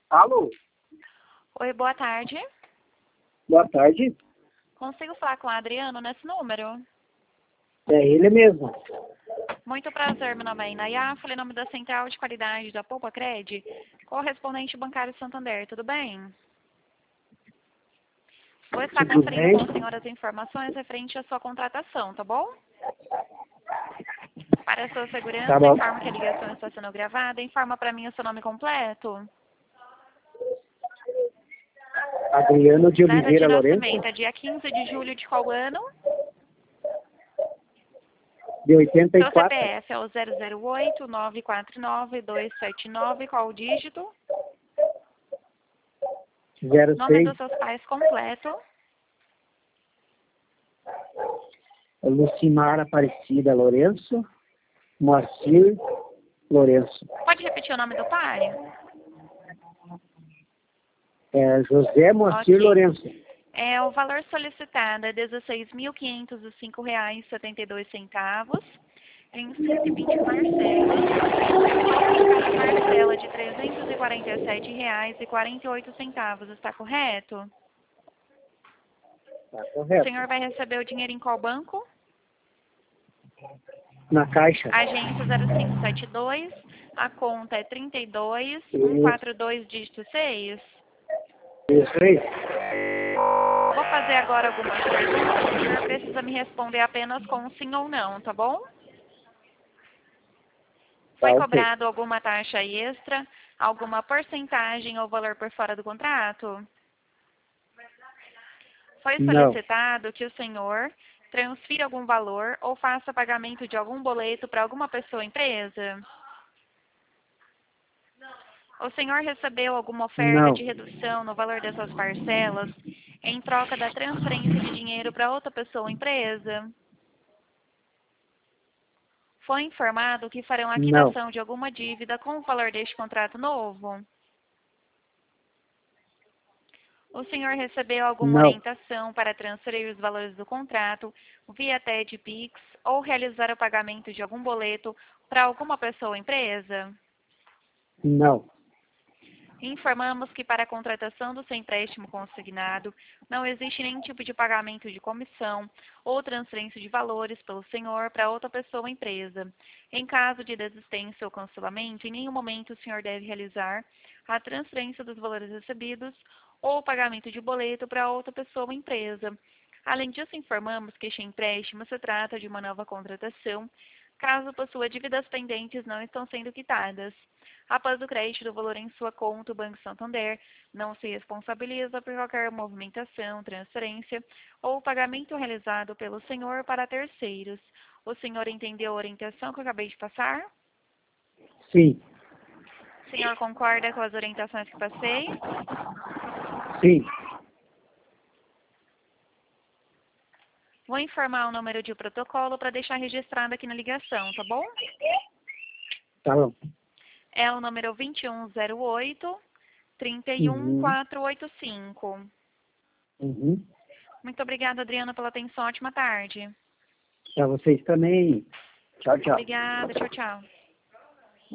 Alô? Oi, boa tarde. Boa tarde. Consigo falar com o Adriano nesse número? É ele mesmo. Muito prazer, meu nome é Inayá, falei em nome da Central de Qualidade da Poupa Cred, correspondente bancário Santander, tudo bem? Vou estar Tudo conferindo bem? com o senhor as informações referente à sua contratação, tá bom? Para a sua segurança, Tá bom. informa que a ligação está sendo gravada, informa para mim o seu nome completo. Adriano de Data de Oliveira Lourenço, nascimento é dia 15 de julho de qual ano? de Seu 84, CPF é o 008-949-279, qual o dígito? Nome 06, dos seus pais completo. Lucimar Aparecida Lourenço, Moacir Lourenço. Pode repetir o nome do pai? José Moacir Ok. Lourenço. O valor solicitado é R$ 16.505,72 em 120 parcelas. Cada parcela de R$ 347,48. Está correto? Tá O correto. senhor vai receber o dinheiro em qual banco? Na caixa. Agência 0572. A conta é 32142 dígito 6. Isso aí. Vou fazer agora algumas perguntas. O senhor precisa me responder apenas com sim ou não, tá bom? Foi Tá ok. cobrado alguma taxa extra, alguma porcentagem ou valor por fora do contrato? Foi Não. solicitado que o senhor transfira algum valor ou faça pagamento de algum boleto para alguma pessoa ou empresa? O senhor recebeu alguma oferta Não. de redução no valor dessas parcelas em troca da transferência de dinheiro para outra pessoa ou empresa? Foi informado que farão a Não. quitação de alguma dívida com o valor deste contrato novo? O senhor recebeu alguma Não. orientação para transferir os valores do contrato via TED Pix ou realizar o pagamento de algum boleto para alguma pessoa ou empresa? Não. Informamos que para a contratação do seu empréstimo consignado não existe nenhum tipo de pagamento de comissão ou transferência de valores pelo senhor para outra pessoa ou empresa. Em caso de desistência ou cancelamento, em nenhum momento o senhor deve realizar a transferência dos valores recebidos ou o pagamento de boleto para outra pessoa ou empresa. Além disso, informamos que este empréstimo se trata de uma nova contratação, caso possua dívidas pendentes não estão sendo quitadas. Após o crédito do valor em sua conta, o Banco Santander não se responsabiliza por qualquer movimentação, transferência ou pagamento realizado pelo senhor para terceiros. O senhor entendeu a orientação que eu acabei de passar? Sim. O senhor concorda com as orientações que passei? Sim. Vou informar o número de protocolo para deixar registrado aqui na ligação, tá bom? Tá bom. É o número 2108-31485. Uhum. Muito obrigada, Adriana, pela atenção. Ótima tarde. Pra vocês também. Tchau, tchau. Obrigada. Tchau, tchau.